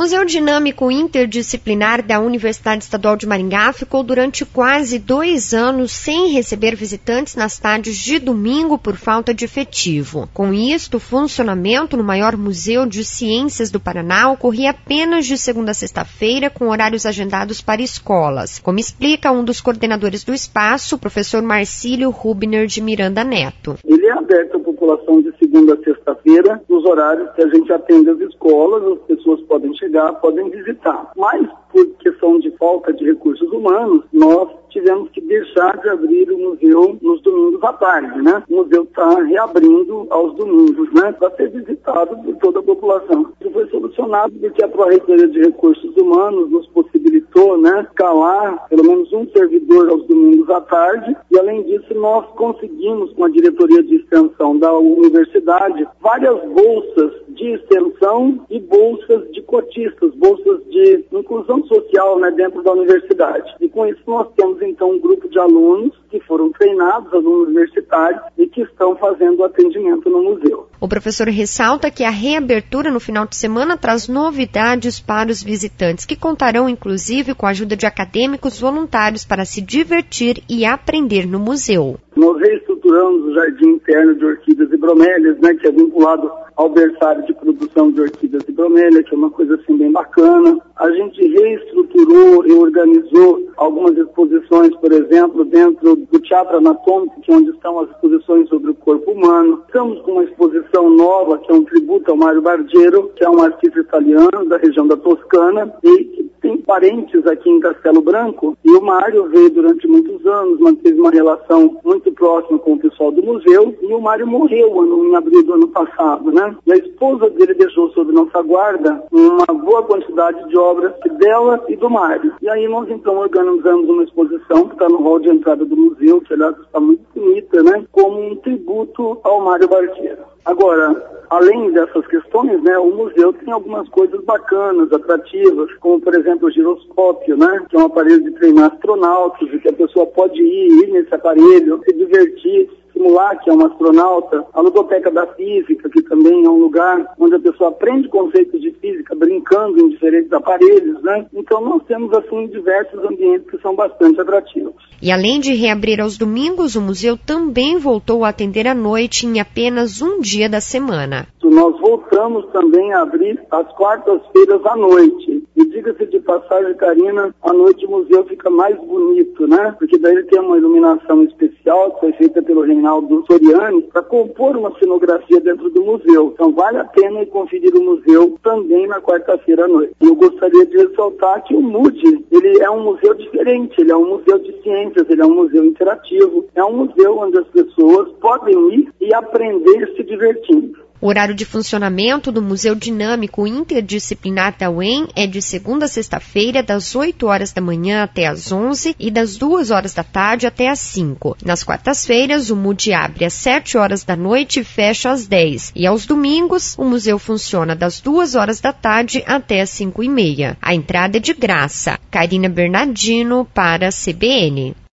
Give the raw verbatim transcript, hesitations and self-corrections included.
Museu Dinâmico Interdisciplinar da Universidade Estadual de Maringá ficou durante quase dois anos sem receber visitantes nas tardes de domingo por falta de efetivo. Com isto, o funcionamento no maior museu de ciências do Paraná ocorria apenas de segunda a sexta-feira, com horários agendados para escolas, como explica um dos coordenadores do espaço, o professor Marcílio Rubner de Miranda Neto. Ele é aberto à população de segunda a sexta-feira, nos horários que a gente atende as escolas, as pessoas podem chegar, podem visitar. Mas, por questão de falta de recursos humanos, nós tivemos que deixar de abrir o museu nos domingos à tarde, né? O museu está reabrindo aos domingos, né? Para ser visitado por toda a população. Isso foi solucionado porque a Pró-Reitoria de Recursos Humanos nos possibilitou, né, escalar pelo menos um servidor aos domingos à tarde, e além disso nós conseguimos, com a diretoria de extensão da universidade, várias bolsas de extensão e bolsas de cotistas, bolsas de inclusão social, né, dentro da universidade. E com isso nós temos então um grupo de alunos que foram treinados, alunos universitários, e que estão fazendo atendimento no museu. O professor ressalta que a reabertura no final de semana traz novidades para os visitantes, que contarão inclusive com a ajuda de acadêmicos voluntários para se divertir e aprender no museu. Nós reestruturamos o jardim interno de orquídeas e bromélias, né, que é vinculado ao berçário de produção de orquídeas e bromélias, que é uma coisa assim bem bacana. A gente reestruturou, reorganizou algumas exposições, por exemplo, dentro do Teatro Anatômico, que é onde estão as exposições sobre o corpo humano. Estamos com uma exposição nova, que é um tributo ao Mário Bargero, que é um artista italiano da região da Toscana, e que tem parentes aqui em Castelo Branco, e o Mário veio durante muitos anos, manteve uma relação muito próxima com o pessoal do museu, e o Mário morreu ano, em abril do ano passado, né? E a esposa dele deixou sob nossa guarda uma boa quantidade de obras dela e do Mário. E aí nós então organizamos uma exposição que está no hall de entrada do museu, que aliás está muito bonita, né? Como um tributo ao Mário Bargero. Agora, além dessas questões, né, o museu tem algumas coisas bacanas, atrativas, como, por exemplo, o giroscópio, né, que é um aparelho de treinar astronautas, e que a pessoa pode ir, ir nesse aparelho, se divertir, simular que é um astronauta. A ludoteca da física, que também é um lugar onde a pessoa aprende conceitos de física brincando em diferentes aparelhos, né? Então nós temos, assim, diversos ambientes que são bastante atrativos. E além de reabrir aos domingos, o museu também voltou a atender à noite em apenas um dia da semana. Nós voltamos também a abrir às quartas-feiras à noite. E diga-se de passagem, Karina, à noite o museu fica mais bonito, né? Porque daí ele tem uma iluminação especial que foi feita pelo Reinaldo Soriani para compor uma cenografia dentro do museu. Então vale a pena conferir o museu também na quarta-feira à noite. E eu gostaria de ressaltar que o M U D, ele é um museu diferente, ele é um museu de ciências, ele é um museu interativo, é um museu onde as pessoas podem ir e aprender se divertindo. O horário de funcionamento do Museu Dinâmico Interdisciplinar da U E M é de segunda a sexta-feira, das oito horas da manhã até as onze e das duas horas da tarde até as cinco. Nas quartas-feiras, o M U D abre às sete horas da noite e fecha às dez. E aos domingos, o museu funciona das duas horas da tarde até as cinco e meia. A entrada é de graça. Karina Bernardino para a C B N.